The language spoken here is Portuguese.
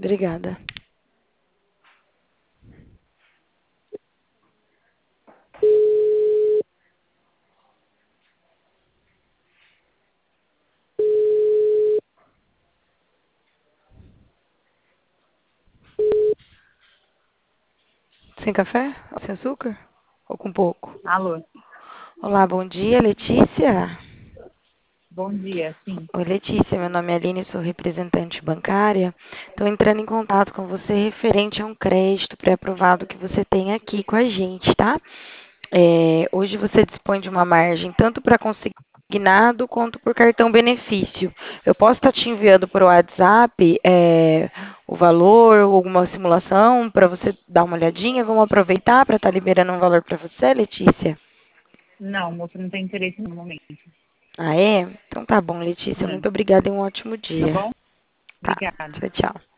Obrigada. Sem café? Sem açúcar? Ou com pouco? Alô, Olá, bom dia, Letícia. bom dia, sim. Oi, Letícia, meu nome é Aline, sou representante bancária. Estou entrando em contato com você referente a um crédito pré-aprovado que você tem aqui com a gente, tá? Hoje você dispõe de uma margem tanto para consignado quanto por cartão benefício. Eu posso estar te enviando por WhatsApp o valor ou alguma simulação para você dar uma olhadinha. Vamos aproveitar para estar liberando um valor para você, Letícia? Não, moço, não tem interesse no momento. Ah, é? Então tá bom, Letícia. Não, Muito obrigada e um ótimo tá dia. bom? Tá, Obrigada. tchau, tchau.